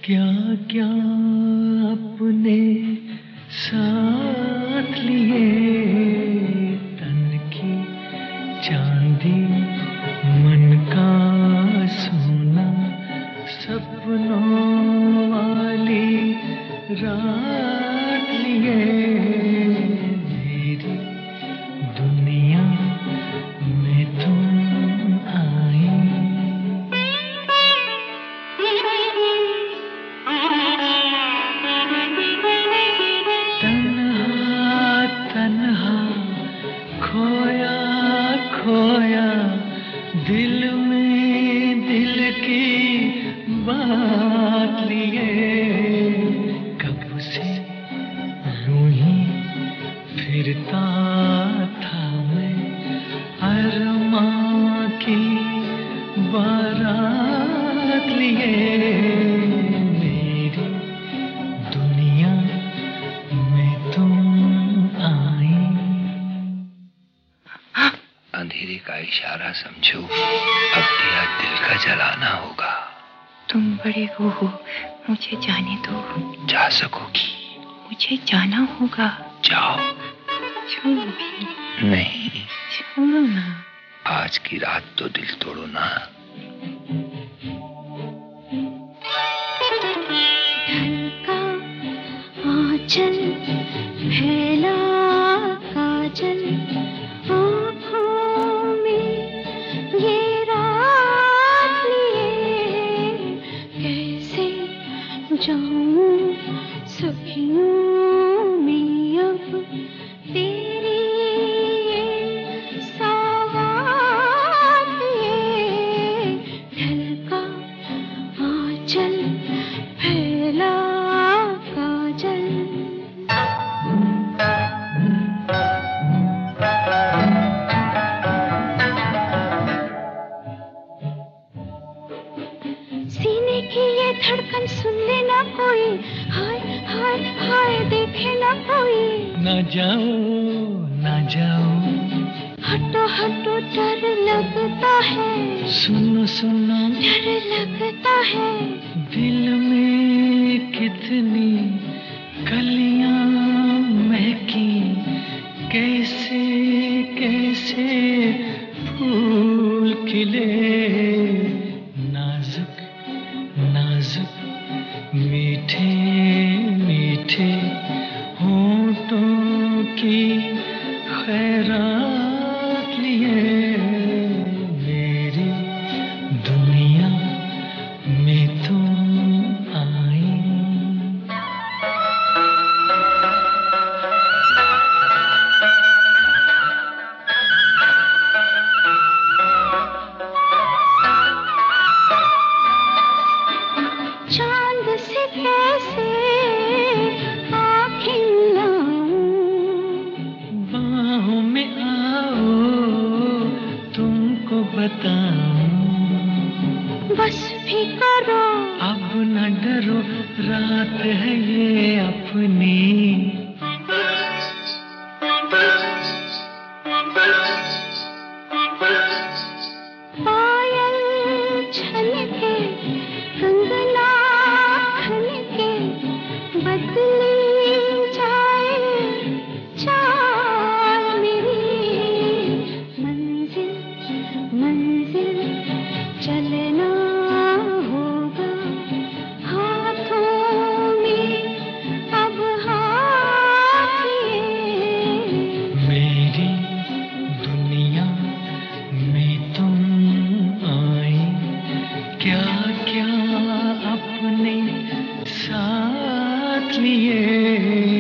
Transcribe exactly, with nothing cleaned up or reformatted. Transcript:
क्या क्या अपने साथ लिए, तन की चांदी मन का सोना, सपनों वाली रात लिए, मेरी दुनिया में तुम आई। तन्हा तन्हा खोया खोया दिल में दिल की बात लिए, कब से यूं ही फिरता था मैं अरमां की बारात लिए, मेरी दुनिया में तुम आई। अंधेरे का इशारा समझो, अब दिया दिल का जलाना होगा। तुम बड़े वो हो, मुझे जाने दो। जा सकोगी? मुझे जाना होगा। जाओ। छू भी नहीं। छू ना। आज की रात तो दिल तोड़ो ना। ढलका आंचल फैला काजल आँखों में ये रात लिए, कैसे जाऊं सखियों में अब तेरी ये सौगात लिए। ढलका आंचल फैला काजल। सीने की ये धड़कन सुन लेना कोई, हाय हाय हाय देखे ना कोई। ना जाओ ना जाओ, हटो हटो डर लगता है। सुनो सुनो डर लगता है। दिल में कितनी कलियां महकी, कैसे कैसे फूल खिले, नाजुक नाजुक मीठे मीठे होठों की खैरात लिए, मेरी दुनिया में तुम आई। चांद से कैसे आँखें लाऊं, बाहों में आओ तुमको बताऊं, बस भी करो अब न डरो रात है ये अपनी। पायल छलके कंगना खनके, बदली जाए चाल मेरी। मंजिल मंजिल चलना होगा हाथों में अब हाथ लिए, मेरी दुनिया में तुम आई। क्या क्या अपने साथ लिए,